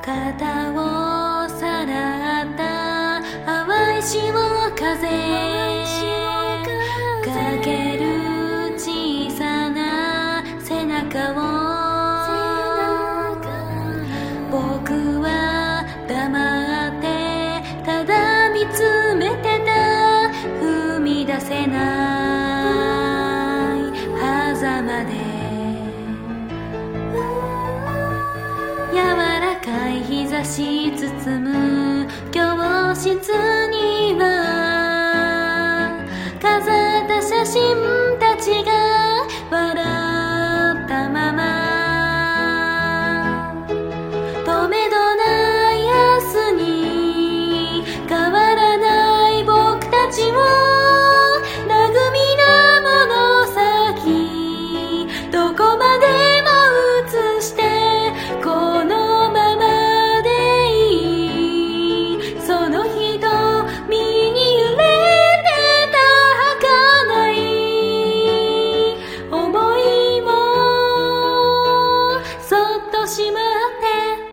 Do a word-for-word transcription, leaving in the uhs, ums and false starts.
肩をさらった淡い潮風かける小さな背中を僕は黙ってただ見つめてた踏み出せない狭間で柔らかい日差し包む教室には飾った写真